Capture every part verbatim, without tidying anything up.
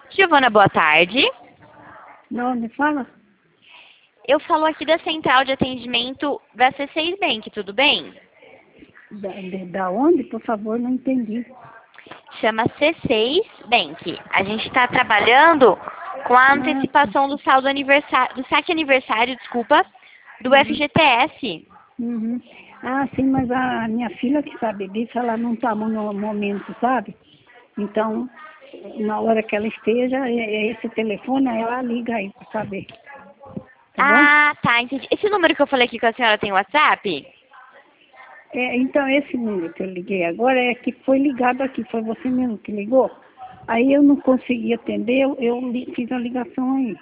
Giovana, boa tarde. Não, me fala. Eu falo aqui da central de atendimento da C seis Bank, tudo bem? Da, de, da onde, por favor, não entendi. Chama C seis Bank. A gente está trabalhando com a antecipação do saldo aniversário, do saque aniversário, desculpa, do Uhum. F G T S. Uhum. Ah, sim, mas a minha filha que sabe disso, ela não está no momento, sabe? Então, na hora que ela esteja, é- é esse telefone, ela liga aí para saber. Tá bom? Ah, tá, entendi. Esse número que eu falei aqui com a senhora tem WhatsApp? É, então, esse número que eu liguei agora é que foi ligado aqui, foi você mesmo que ligou. Aí eu não consegui atender, eu, eu li- fiz a ligação aí.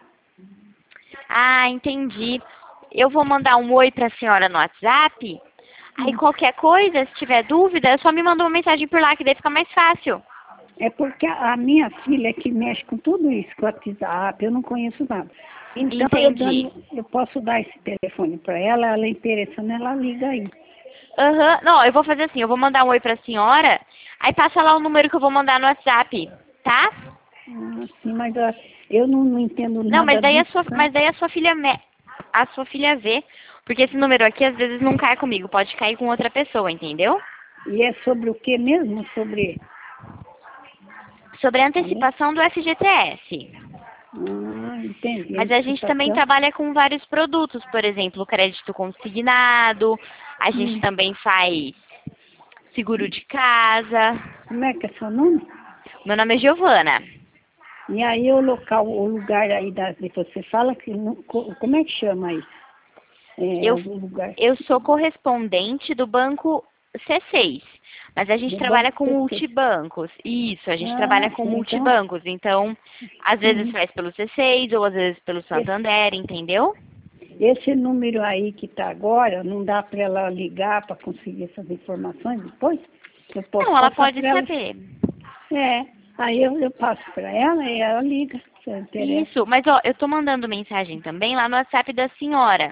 Ah, entendi. Eu vou mandar um oi para a senhora no WhatsApp. Aí Hum. qualquer coisa, se tiver dúvida, só me manda uma mensagem por lá, que daí fica mais fácil. É porque a, a minha filha é que mexe com tudo isso, com o WhatsApp, eu não conheço nada. Então, eu, Entendi. dando, eu posso dar esse telefone para ela, ela interessando, ela liga aí. Aham, não, eu vou fazer assim, eu vou mandar um oi pra senhora, aí passa lá o número que eu vou mandar no WhatsApp, tá? Ah, sim, mas ah, eu não, não entendo Não, mas nada daí a disso, sua, né? mas daí a sua filha me, a sua filha vê, porque esse número aqui às vezes não cai comigo, pode cair com outra pessoa, entendeu? E é sobre o que mesmo? Sobre... Sobre a Alô? antecipação do F G T S. Ah, entendi. Mas a gente também Antecipação. trabalha com vários produtos, por exemplo, crédito consignado, a gente Hum. também faz seguro de casa. Como é que é seu nome? Meu nome é Giovana. E aí o local, o lugar aí da, que você fala, que, não- co- como é que chama aí? É, Eu, algum lugar eu sou correspondente do banco C seis, mas a gente do trabalha Banco com C C. multibancos. Isso, a gente Ah, trabalha com sim, então, multibancos. Então, às vezes uhum. faz pelo C seis ou às vezes pelo esse, Santander, entendeu? esse número aí que está agora, não dá para ela ligar para conseguir essas informações depois? Eu posso Não, ela passar pode para ela. saber. É, aí eu, eu passo para ela e ela liga, se ela interessa. Isso, mas ó, eu tô mandando mensagem também lá no WhatsApp da senhora.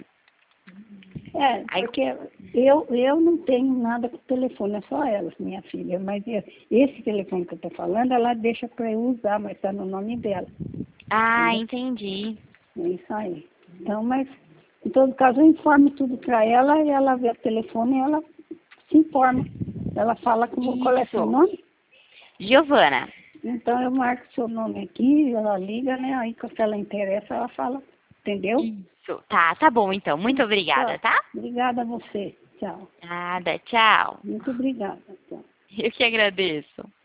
É, Aí, porque eu, eu não tenho nada com o telefone, é só ela, minha filha. Mas eu- esse telefone que eu estou falando, ela deixa para eu usar, mas está no nome dela. ah, Entendeu? entendi. É isso aí. Então, mas, em todo caso, eu informo tudo para ela e ela vê o telefone e ela se informa. Ela fala como, qual é seu Isso. nome? Giovana. Então, eu marco seu nome aqui, ela liga, né? Aí, se ela interessa, ela fala. Entendeu? Isso. Tá, tá bom então. Muito obrigada, Tchau. tá? Obrigada a você. Tchau. Nada, tchau. Muito obrigada. Tchau. Eu que agradeço.